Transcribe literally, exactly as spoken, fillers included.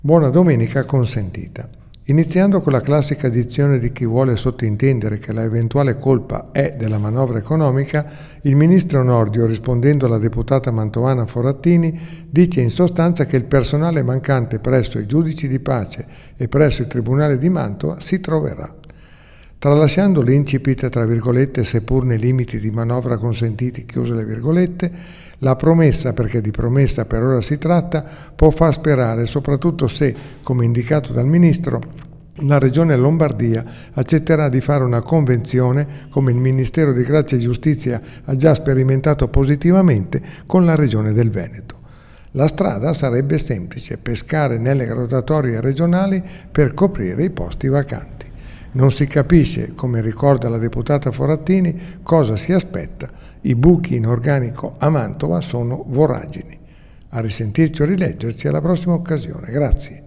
Buona domenica consentita. Iniziando con la classica dizione di chi vuole sottintendere che la eventuale colpa è della manovra economica, il ministro Nordio, rispondendo alla deputata mantovana Forattini, dice in sostanza che il personale mancante presso i giudici di pace e presso il Tribunale di Mantova si troverà. Tralasciando l'incipit, tra virgolette, seppur nei limiti di manovra consentiti, chiuse le virgolette, la promessa, perché di promessa per ora si tratta, può far sperare, soprattutto se, come indicato dal Ministro, la Regione Lombardia accetterà di fare una convenzione, come il Ministero di Grazia e Giustizia ha già sperimentato positivamente, con la Regione del Veneto. La strada sarebbe semplice: pescare nelle graduatorie regionali per coprire i posti vacanti. Non si capisce, come ricorda la deputata Forattini, cosa si aspetta. I buchi in organico a Mantova sono voragini. A risentirci o rileggerci alla prossima occasione. Grazie.